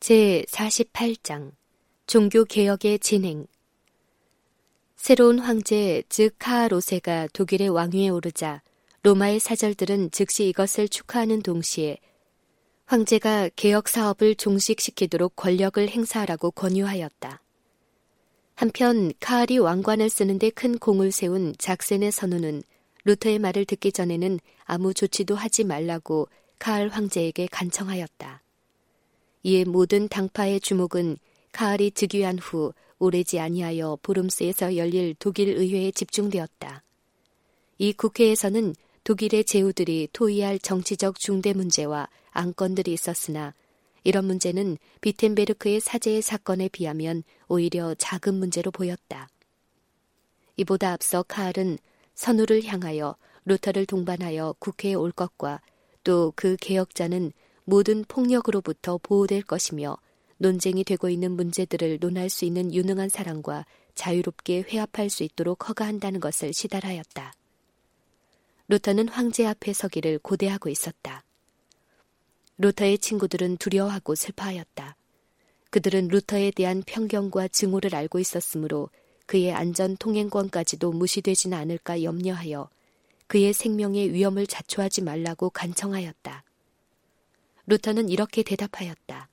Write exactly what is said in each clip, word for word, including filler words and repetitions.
제사십팔 장 종교개혁의 진행. 새로운 황제 즉 카알 오 세가 독일의 왕위에 오르자 로마의 사절들은 즉시 이것을 축하하는 동시에 황제가 개혁 사업을 종식시키도록 권력을 행사하라고 권유하였다. 한편 카알이 왕관을 쓰는데 큰 공을 세운 작센의 선우는 루터의 말을 듣기 전에는 아무 조치도 하지 말라고 카알 황제에게 간청하였다. 이에 모든 당파의 주목은 카알이 즉위한 후 오래지 아니하여 보름스에서 열릴 독일 의회에 집중되었다. 이 국회에서는 독일의 제후들이 토의할 정치적 중대 문제와 안건들이 있었으나 이런 문제는 비텐베르크의 사제의 사건에 비하면 오히려 작은 문제로 보였다. 이보다 앞서 카알은 선우를 향하여 루터를 동반하여 국회에 올 것과 또 그 개혁자는 모든 폭력으로부터 보호될 것이며 논쟁이 되고 있는 문제들을 논할 수 있는 유능한 사람과 자유롭게 회합할 수 있도록 허가한다는 것을 시달하였다. 루터는 황제 앞에 서기를 고대하고 있었다. 루터의 친구들은 두려워하고 슬퍼하였다. 그들은 루터에 대한 편견과 증오를 알고 있었으므로 그의 안전 통행권까지도 무시되지는 않을까 염려하여 그의 생명의 위험을 자초하지 말라고 간청하였다. 루터는 이렇게 대답하였다.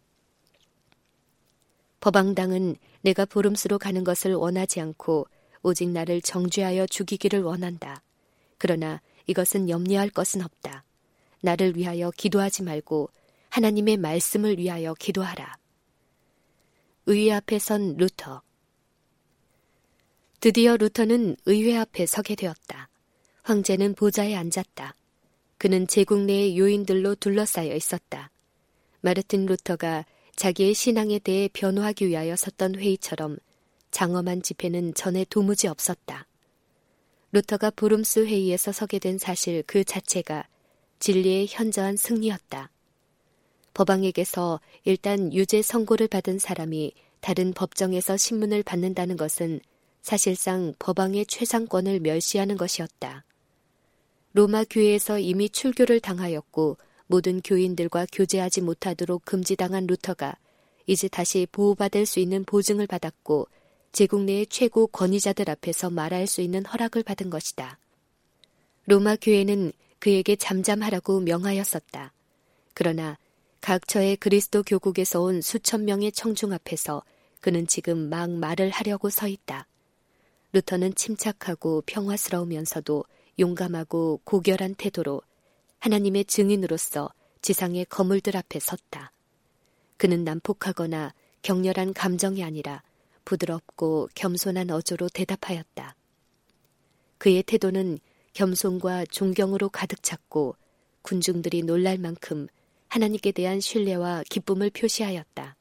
법왕당은 내가 보름스로 가는 것을 원하지 않고 오직 나를 정죄하여 죽이기를 원한다. 그러나 이것은 염려할 것은 없다. 나를 위하여 기도하지 말고 하나님의 말씀을 위하여 기도하라. 의회 앞에 선 루터. 드디어 루터는 의회 앞에 서게 되었다. 황제는 보좌에 앉았다. 그는 제국 내의 요인들로 둘러싸여 있었다. 마르틴 루터가 자기의 신앙에 대해 변호하기 위하여 섰던 회의처럼 장엄한 집회는 전에 도무지 없었다. 루터가 보름스 회의에서 서게 된 사실 그 자체가 진리의 현저한 승리였다. 법왕에게서 일단 유죄 선고를 받은 사람이 다른 법정에서 신문을 받는다는 것은 사실상 법왕의 최상권을 멸시하는 것이었다. 로마 교회에서 이미 출교를 당하였고 모든 교인들과 교제하지 못하도록 금지당한 루터가 이제 다시 보호받을 수 있는 보증을 받았고 제국 내의 최고 권위자들 앞에서 말할 수 있는 허락을 받은 것이다. 로마 교회는 그에게 잠잠하라고 명하였었다. 그러나 각처의 그리스도 교국에서 온 수천 명의 청중 앞에서 그는 지금 막 말을 하려고 서 있다. 루터는 침착하고 평화스러우면서도 용감하고 고결한 태도로 하나님의 증인으로서 지상의 거물들 앞에 섰다. 그는 난폭하거나 격렬한 감정이 아니라 부드럽고 겸손한 어조로 대답하였다. 그의 태도는 겸손과 존경으로 가득 찼고 군중들이 놀랄 만큼 하나님께 대한 신뢰와 기쁨을 표시하였다.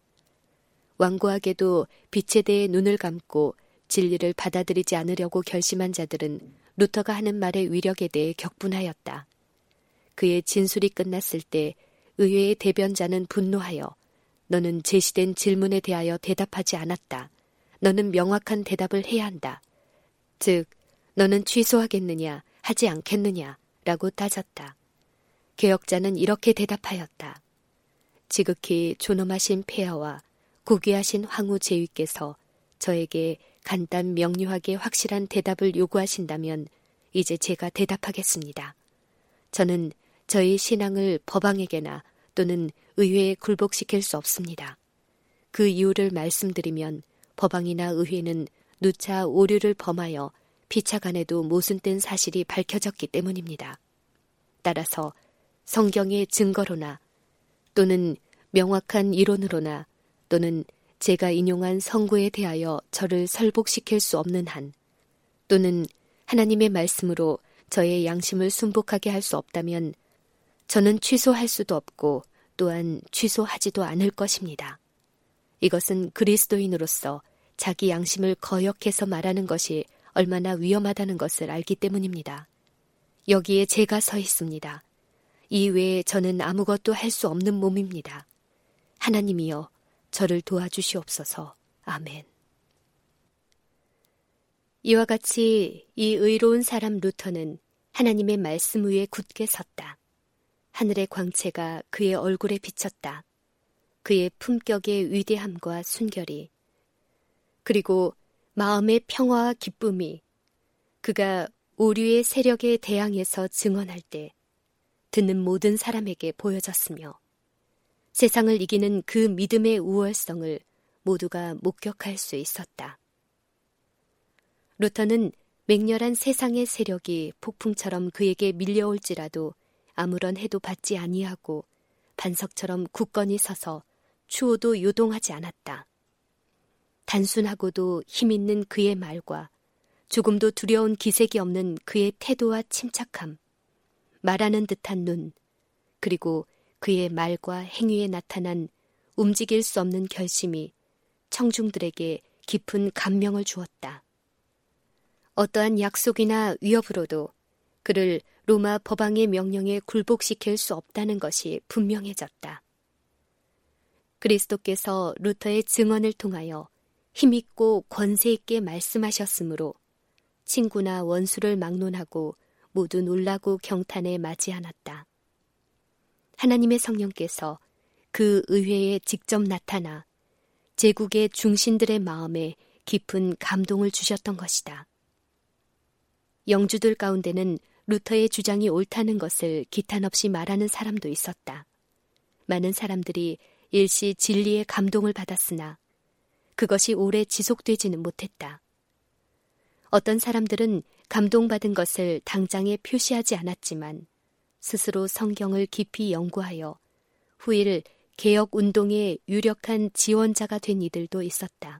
완고하게도 빛에 대해 눈을 감고 진리를 받아들이지 않으려고 결심한 자들은 루터가 하는 말의 위력에 대해 격분하였다. 그의 진술이 끝났을 때 의회의 대변자는 분노하여 너는 제시된 질문에 대하여 대답하지 않았다. 너는 명확한 대답을 해야 한다. 즉, 너는 취소하겠느냐, 하지 않겠느냐 라고 따졌다. 개혁자는 이렇게 대답하였다. 지극히 존엄하신 폐하와 고귀하신 황후 제위께서 저에게 간단 명료하게 확실한 대답을 요구하신다면 이제 제가 대답하겠습니다. 저는 저희 신앙을 법왕에게나 또는 의회에 굴복시킬 수 없습니다. 그 이유를 말씀드리면 법왕이나 의회는 누차 오류를 범하여 피차간에도 모순된 사실이 밝혀졌기 때문입니다. 따라서 성경의 증거로나 또는 명확한 이론으로나 또는 제가 인용한 성구에 대하여 저를 설복시킬 수 없는 한 또는 하나님의 말씀으로 저의 양심을 순복하게 할 수 없다면 저는 취소할 수도 없고 또한 취소하지도 않을 것입니다. 이것은 그리스도인으로서 자기 양심을 거역해서 말하는 것이 얼마나 위험하다는 것을 알기 때문입니다. 여기에 제가 서 있습니다. 이 외에 저는 아무것도 할 수 없는 몸입니다. 하나님이여 저를 도와주시옵소서. 아멘. 이와 같이 이 의로운 사람 루터는 하나님의 말씀 위에 굳게 섰다. 하늘의 광채가 그의 얼굴에 비쳤다. 그의 품격의 위대함과 순결이, 그리고 마음의 평화와 기쁨이 그가 오류의 세력에 대항해서 증언할 때 듣는 모든 사람에게 보여졌으며 세상을 이기는 그 믿음의 우월성을 모두가 목격할 수 있었다. 루터는 맹렬한 세상의 세력이 폭풍처럼 그에게 밀려올지라도 아무런 해도 받지 아니하고 반석처럼 굳건히 서서 추호도 요동하지 않았다. 단순하고도 힘있는 그의 말과 조금도 두려운 기색이 없는 그의 태도와 침착함, 말하는 듯한 눈, 그리고 그의 말과 행위에 나타난 움직일 수 없는 결심이 청중들에게 깊은 감명을 주었다. 어떠한 약속이나 위협으로도 그를 로마 법왕의 명령에 굴복시킬 수 없다는 것이 분명해졌다. 그리스도께서 루터의 증언을 통하여 힘있고 권세있게 말씀하셨으므로 친구나 원수를 막론하고 모두 놀라고 경탄에 맞이 않았다. 하나님의 성령께서 그 의회에 직접 나타나 제국의 중신들의 마음에 깊은 감동을 주셨던 것이다. 영주들 가운데는 루터의 주장이 옳다는 것을 기탄 없이 말하는 사람도 있었다. 많은 사람들이 일시 진리의 감동을 받았으나 그것이 오래 지속되지는 못했다. 어떤 사람들은 감동받은 것을 당장에 표시하지 않았지만 스스로 성경을 깊이 연구하여 후일 개혁운동의 유력한 지원자가 된 이들도 있었다.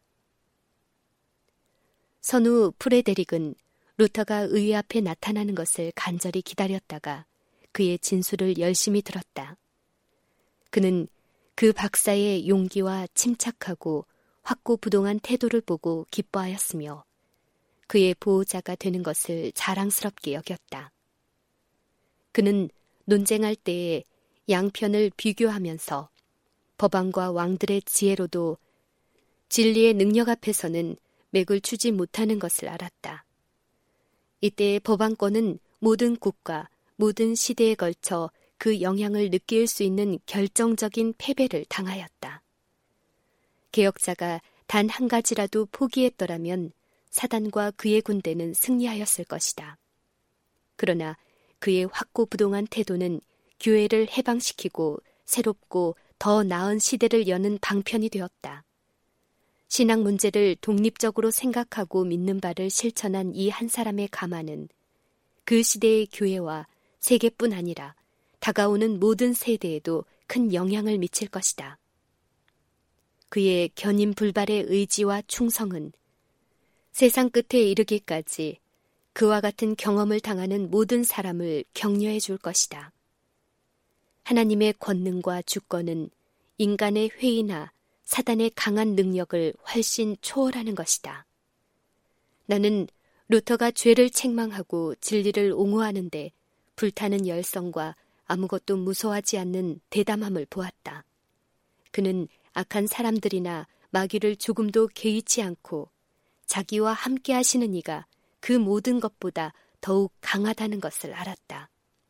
선후 프레데릭은 루터가 의회 앞에 나타나는 것을 간절히 기다렸다가 그의 진술을 열심히 들었다. 그는 그 박사의 용기와 침착하고 확고부동한 태도를 보고 기뻐하였으며 그의 보호자가 되는 것을 자랑스럽게 여겼다. 그는 논쟁할 때에 양편을 비교하면서 법왕과 왕들의 지혜로도 진리의 능력 앞에서는 맥을 추지 못하는 것을 알았다. 이때 법왕권은 모든 국가, 모든 시대에 걸쳐 그 영향을 느낄 수 있는 결정적인 패배를 당하였다. 개혁자가 단 한 가지라도 포기했더라면 사단과 그의 군대는 승리하였을 것이다. 그러나 그의 확고부동한 태도는 교회를 해방시키고 새롭고 더 나은 시대를 여는 방편이 되었다. 신앙 문제를 독립적으로 생각하고 믿는 바를 실천한 이 한 사람의 가만은 그 시대의 교회와 세계뿐 아니라 다가오는 모든 세대에도 큰 영향을 미칠 것이다. 그의 견인불발의 의지와 충성은 세상 끝에 이르기까지 그와 같은 경험을 당하는 모든 사람을 격려해 줄 것이다. 하나님의 권능과 주권은 인간의 회의나 사단의 강한 능력을 훨씬 초월하는 것이다. 나는 루터가 죄를 책망하고 진리를 옹호하는데 불타는 열성과 아무것도 무서워하지 않는 대담함을 보았다. 그는 악한 사람들이나 마귀를 조금도 개의치 않고 자기와 함께 하시는 이가 그 모든 것보다 더욱 강하다는 것을 알았다.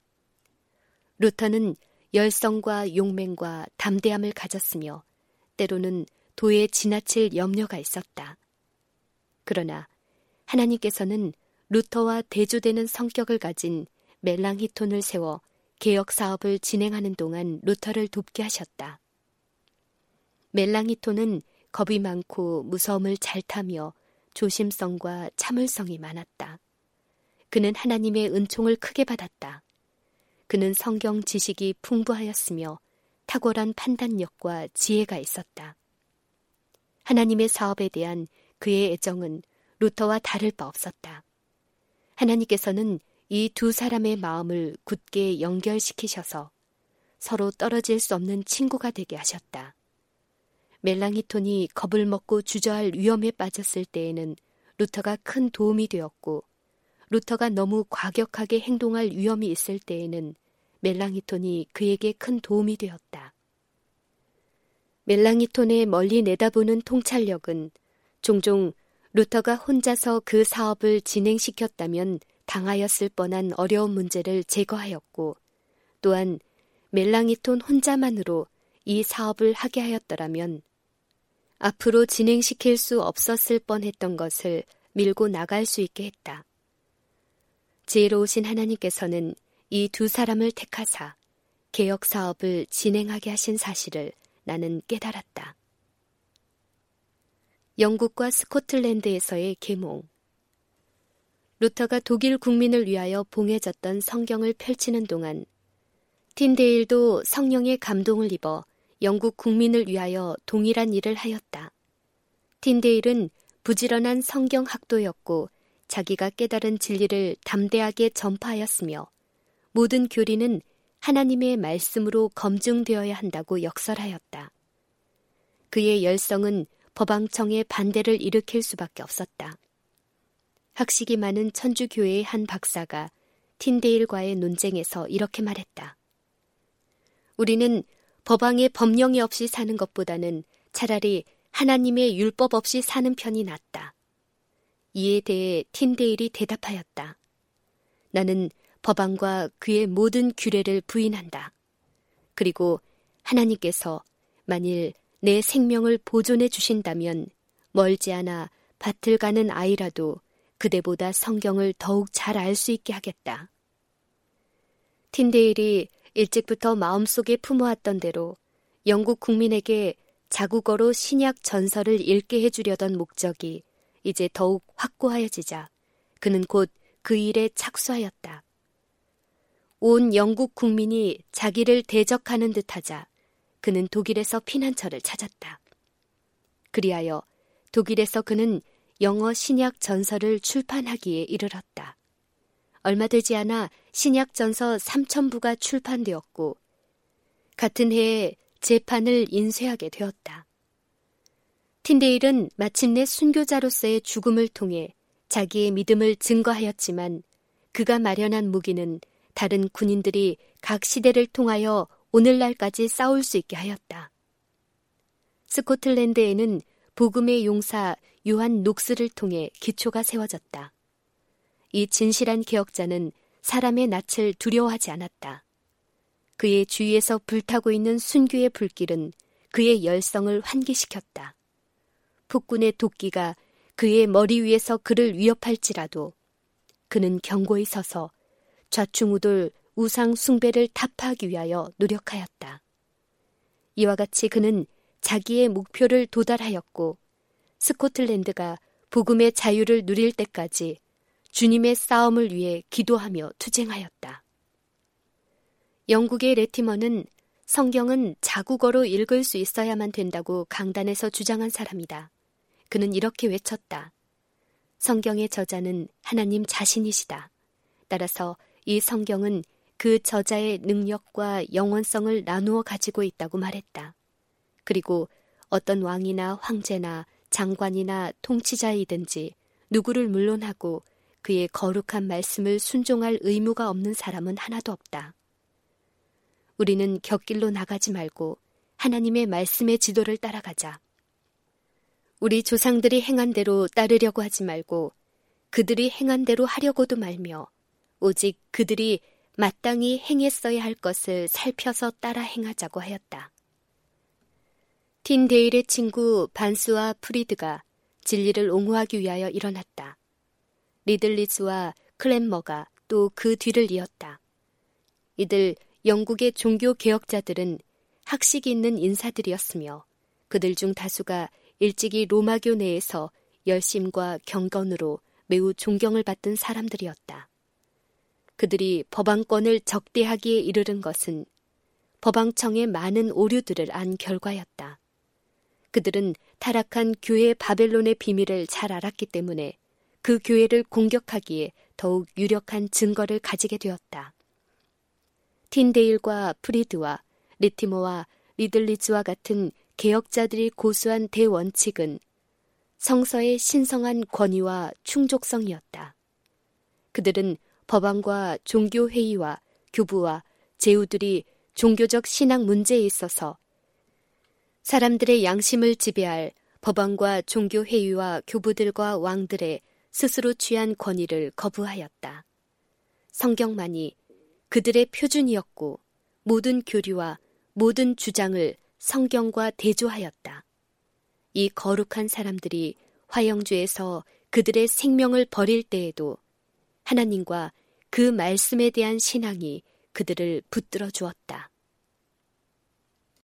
루터는 열성과 용맹과 담대함을 가졌으며 때로는 도에 지나칠 염려가 있었다. 그러나 하나님께서는 루터와 대조되는 성격을 가진 멜랑히톤을 세워 개혁 사업을 진행하는 동안 루터를 돕게 하셨다. 멜랑히톤은 겁이 많고 무서움을 잘 타며 조심성과 참을성이 많았다. 그는 하나님의 은총을 크게 받았다. 그는 성경 지식이 풍부하였으며 탁월한 판단력과 지혜가 있었다. 하나님의 사업에 대한 그의 애정은 루터와 다를 바 없었다. 하나님께서는 이 두 사람의 마음을 굳게 연결시키셔서 서로 떨어질 수 없는 친구가 되게 하셨다. 멜랑히톤이 겁을 먹고 주저할 위험에 빠졌을 때에는 루터가 큰 도움이 되었고, 루터가 너무 과격하게 행동할 위험이 있을 때에는 멜랑히톤이 그에게 큰 도움이 되었다. 멜랑히톤의 멀리 내다보는 통찰력은 종종 루터가 혼자서 그 사업을 진행시켰다면 당하였을 뻔한 어려운 문제를 제거하였고, 또한 멜랑히톤 혼자만으로 이 사업을 하게 하였더라면 앞으로 진행시킬 수 없었을 뻔했던 것을 밀고 나갈 수 있게 했다. 지혜로우신 하나님께서는 이 두 사람을 택하사 개혁 사업을 진행하게 하신 사실을 나는 깨달았다. 영국과 스코틀랜드에서의 계몽. 루터가 독일 국민을 위하여 봉해졌던 성경을 펼치는 동안 틴데일도 성령의 감동을 입어 영국 국민을 위하여 동일한 일을 하였다. 틴데일은 부지런한 성경 학도였고 자기가 깨달은 진리를 담대하게 전파하였으며 모든 교리는 하나님의 말씀으로 검증되어야 한다고 역설하였다. 그의 열성은 법왕청의 반대를 일으킬 수밖에 없었다. 학식이 많은 천주교회의 한 박사가 틴데일과의 논쟁에서 이렇게 말했다. 우리는 법왕의 법령이 없이 사는 것보다는 차라리 하나님의 율법 없이 사는 편이 낫다. 이에 대해 틴데일이 대답하였다. 나는 법왕과 그의 모든 규례를 부인한다. 그리고 하나님께서 만일 내 생명을 보존해 주신다면 멀지 않아 밭을 가는 아이라도 그대보다 성경을 더욱 잘 알 수 있게 하겠다. 틴데일이 일찍부터 마음속에 품어왔던 대로 영국 국민에게 자국어로 신약 전설을 읽게 해주려던 목적이 이제 더욱 확고하여지자 그는 곧 그 일에 착수하였다. 온 영국 국민이 자기를 대적하는 듯하자 그는 독일에서 피난처를 찾았다. 그리하여 독일에서 그는 영어 신약 전설을 출판하기에 이르렀다. 얼마 되지 않아 신약 전서 삼천 부가 출판되었고 같은 해에 제판을 인쇄하게 되었다. 틴데일은 마침내 순교자로서의 죽음을 통해 자기의 믿음을 증거하였지만 그가 마련한 무기는 다른 군인들이 각 시대를 통하여 오늘날까지 싸울 수 있게 하였다. 스코틀랜드에는 복음의 용사 요한 녹스를 통해 기초가 세워졌다. 이 진실한 개혁자는 사람의 낯을 두려워하지 않았다. 그의 주위에서 불타고 있는 순교의 불길은 그의 열성을 환기시켰다. 폭군의 도끼가 그의 머리 위에서 그를 위협할지라도 그는 견고히 서서 좌충우돌 우상 숭배를 타파하기 위하여 노력하였다. 이와 같이 그는 자기의 목표를 도달하였고 스코틀랜드가 복음의 자유를 누릴 때까지 주님의 싸움을 위해 기도하며 투쟁하였다. 영국의 레티머는 성경은 자국어로 읽을 수 있어야만 된다고 강단에서 주장한 사람이다. 그는 이렇게 외쳤다. 성경의 저자는 하나님 자신이시다. 따라서 이 성경은 그 저자의 능력과 영원성을 나누어 가지고 있다고 말했다. 그리고 어떤 왕이나 황제나 장관이나 통치자이든지 누구를 물론하고 그의 거룩한 말씀을 순종할 의무가 없는 사람은 하나도 없다. 우리는 곁길로 나가지 말고 하나님의 말씀의 지도를 따라가자. 우리 조상들이 행한 대로 따르려고 하지 말고 그들이 행한 대로 하려고도 말며 오직 그들이 마땅히 행했어야 할 것을 살펴서 따라 행하자고 하였다. 틴데일의 친구 반스와 프리드가 진리를 옹호하기 위하여 일어났다. 리들리즈와 클랜머가 또 그 뒤를 이었다. 이들 영국의 종교 개혁자들은 학식이 있는 인사들이었으며 그들 중 다수가 일찍이 로마교 내에서 열심과 경건으로 매우 존경을 받던 사람들이었다. 그들이 법왕권을 적대하기에 이르른 것은 법왕청의 많은 오류들을 안 결과였다. 그들은 타락한 교회 바벨론의 비밀을 잘 알았기 때문에 그 교회를 공격하기에 더욱 유력한 증거를 가지게 되었다. 틴데일과 프리드와 리티머와 리들리즈와 같은 개혁자들이 고수한 대원칙은 성서의 신성한 권위와 충족성이었다. 그들은 법왕과 종교회의와 교부와 제후들이 종교적 신앙 문제에 있어서 사람들의 양심을 지배할 법왕과 종교회의와 교부들과 왕들의 스스로 취한 권위를 거부하였다. 성경만이 그들의 표준이었고 모든 교리와 모든 주장을 성경과 대조하였다. 이 거룩한 사람들이 화영주에서 그들의 생명을 버릴 때에도 하나님과 그 말씀에 대한 신앙이 그들을 붙들어 주었다.